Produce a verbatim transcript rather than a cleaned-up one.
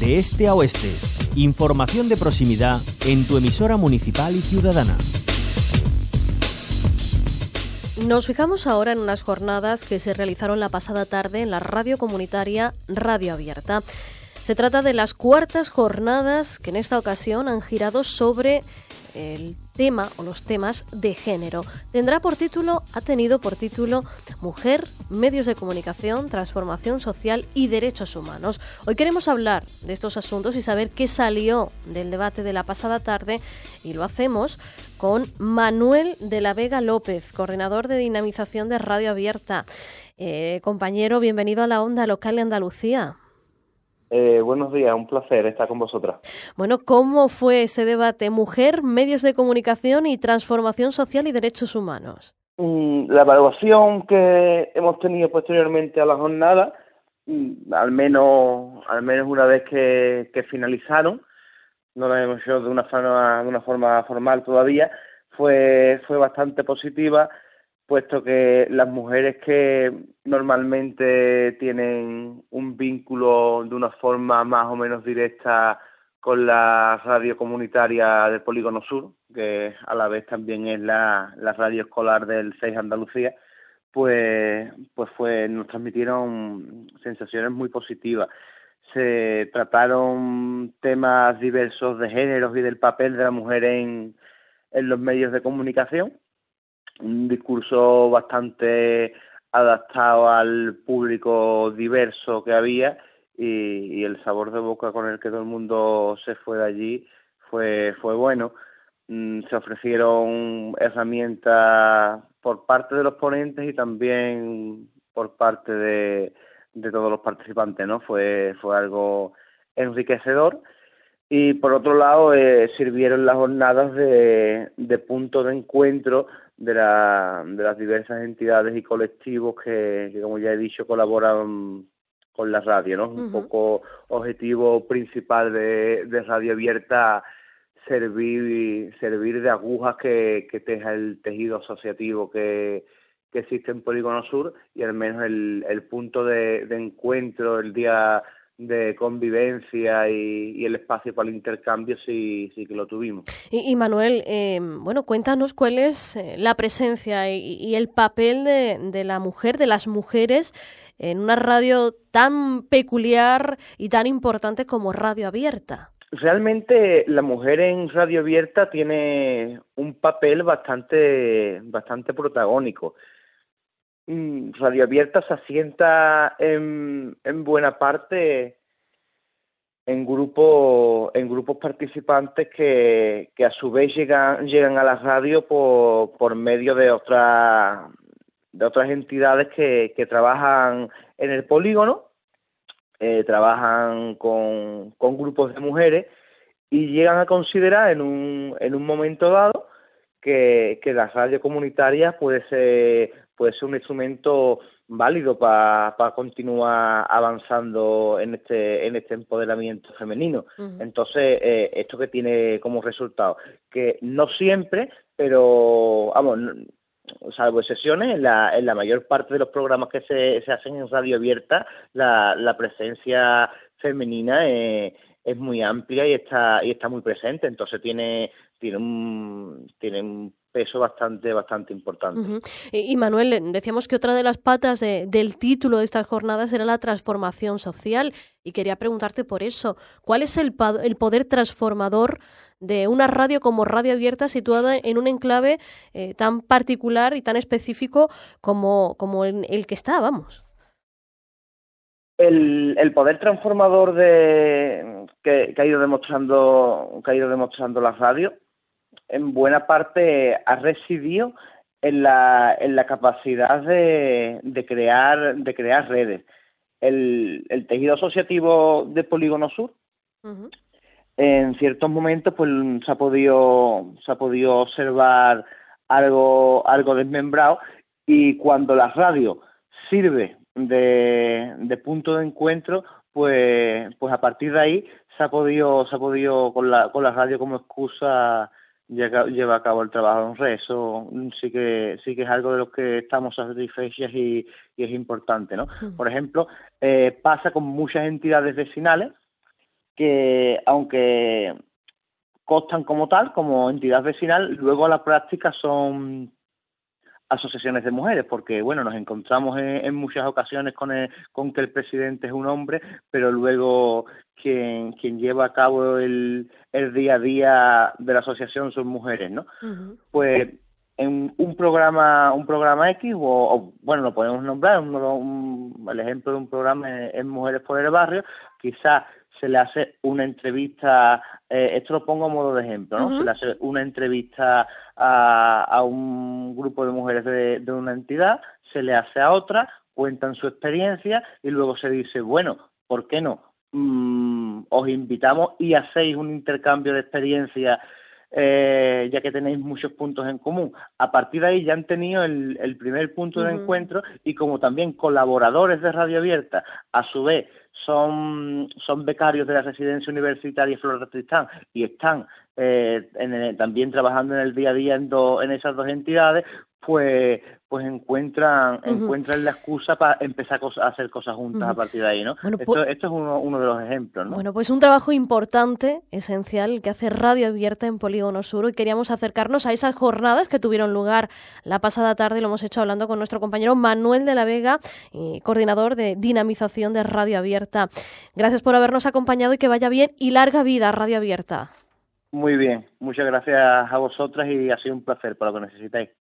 de este a oeste. Información de proximidad en tu emisora municipal y ciudadana. Nos fijamos ahora en unas jornadas que se realizaron la pasada tarde en la radio comunitaria Radio Abierta. Se trata de las cuartas jornadas que en esta ocasión han girado sobre el tema o los temas de género. Tendrá por título, ha tenido por título Mujer, Medios de Comunicación, Transformación Social y Derechos Humanos. Hoy queremos hablar de estos asuntos y saber qué salió del debate de la pasada tarde, y lo hacemos con Manuel de la Vega López, coordinador de dinamización de Radio Abierta. Eh, compañero, bienvenido a la Onda Local de Andalucía. Eh, buenos días, un placer estar con vosotras. Bueno, ¿cómo fue ese debate? Mujer, medios de comunicación y transformación social y derechos humanos. Mm, la evaluación que hemos tenido posteriormente a la jornada, mm, al menos al menos una vez que, que finalizaron, no la hemos hecho de una forma, de una forma formal todavía, fue, fue bastante positiva, puesto que las mujeres que normalmente tienen un vínculo de una forma más o menos directa con la radio comunitaria del Polígono Sur, que a la vez también es la, la radio escolar del C E I Andalucía, pues, pues fue, nos transmitieron sensaciones muy positivas. Se trataron temas diversos de géneros y del papel de la mujer en, en los medios de comunicación, un discurso bastante adaptado al público diverso que había, y, y el sabor de boca con el que todo el mundo se fue de allí fue fue bueno. Mm, se ofrecieron herramientas por parte de los ponentes y también por parte de, de todos los participantes, ¿no? Fue fue algo enriquecedor. Y por otro lado, eh, sirvieron las jornadas de, de punto de encuentro de, la, de las diversas entidades y colectivos que, que, como ya he dicho, colaboran con la radio, ¿no? Uh-huh. Un poco objetivo principal de, de Radio Abierta, servir servir de agujas que, que teja el tejido asociativo que, que existe en Polígono Sur, y al menos el, el punto de, de encuentro, el día de convivencia y, y el espacio para el intercambio sí, sí que lo tuvimos. Y, y Manuel, eh, bueno, cuéntanos cuál es eh, la presencia y, y el papel de, de la mujer, de las mujeres, en una radio tan peculiar y tan importante como Radio Abierta. Realmente la mujer en Radio Abierta tiene un papel bastante, bastante protagónico. Radio Abierta se asienta en, en buena parte en grupos en grupos participantes que, que a su vez llegan llegan a la radio por, por medio de otras de otras entidades que, que trabajan en el polígono, eh, trabajan con, con grupos de mujeres, y llegan a considerar en un en un momento dado que, que la radio comunitaria puede ser puede ser un instrumento válido para pa continuar avanzando en este en este empoderamiento femenino. Uh-huh. Entonces, eh, esto que tiene como resultado que no siempre, pero vamos, salvo excepciones, en la en la mayor parte de los programas que se, se hacen en Radio Abierta, la, la presencia femenina es, es muy amplia y está y está muy presente. Entonces tiene tiene un tiene un peso bastante bastante importante. Uh-huh. Y, y Manuel, decíamos que otra de las patas de, del título de estas jornadas era la transformación social, y quería preguntarte por eso, ¿cuál es el, el poder transformador de una radio como Radio Abierta, situada en un enclave eh, tan particular y tan específico como, como el, el que está, vamos? El, el poder transformador de que, que ha ido demostrando que ha ido demostrando la radio, en buena parte ha residido en la en la capacidad de, de crear de crear redes. El, el tejido asociativo de Polígono Sur, uh-huh, en ciertos momentos pues se ha podido se ha podido observar algo algo desmembrado, y cuando la radio sirve de, de punto de encuentro, pues pues a partir de ahí se ha podido se ha podido con la con la radio como excusa lleva a cabo el trabajo en red. Eso sí que sí que es algo de lo que estamos satisfechas y, y es importante, ¿no? Uh-huh. Por ejemplo, eh, pasa con muchas entidades vecinales que aunque constan como tal, como entidad vecinal, luego a la práctica son asociaciones de mujeres, porque bueno, nos encontramos en, en muchas ocasiones con el, con que el presidente es un hombre, pero luego quien quien lleva a cabo el, el día a día de la asociación son mujeres, ¿no? Uh-huh. Pues en un programa un programa X, o, o bueno, lo podemos nombrar, un, un, el ejemplo de un programa es, es Mujeres por el Barrio, quizás se le hace una entrevista, eh, esto lo pongo a modo de ejemplo, ¿no? Uh-huh. Se le hace una entrevista a, a un grupo de mujeres de, de una entidad, se le hace a otra, cuentan su experiencia y luego se dice, bueno, ¿por qué no? Mm, os invitamos y hacéis un intercambio de experiencia, eh, ya que tenéis muchos puntos en común. A partir de ahí ya han tenido el, el primer punto uh-huh. de encuentro, y como también colaboradores de Radio Abierta, a su vez son son becarios de la residencia universitaria Flor de Tristán y están eh, en el, también trabajando en el día a día en, do, en esas dos entidades, pues pues encuentran uh-huh. encuentran la excusa para empezar a hacer cosas juntas uh-huh. a partir de ahí, ¿no? Bueno, esto, esto es uno, uno de los ejemplos, ¿no? Bueno, pues un trabajo importante, esencial, que hace Radio Abierta en Polígono Sur, y queríamos acercarnos a esas jornadas que tuvieron lugar la pasada tarde, y lo hemos hecho hablando con nuestro compañero Manuel de la Vega, y coordinador de dinamización de Radio Abierta. Gracias por habernos acompañado y que vaya bien, y larga vida a Radio Abierta. Muy bien, muchas gracias a vosotras y ha sido un placer, para lo que necesitáis.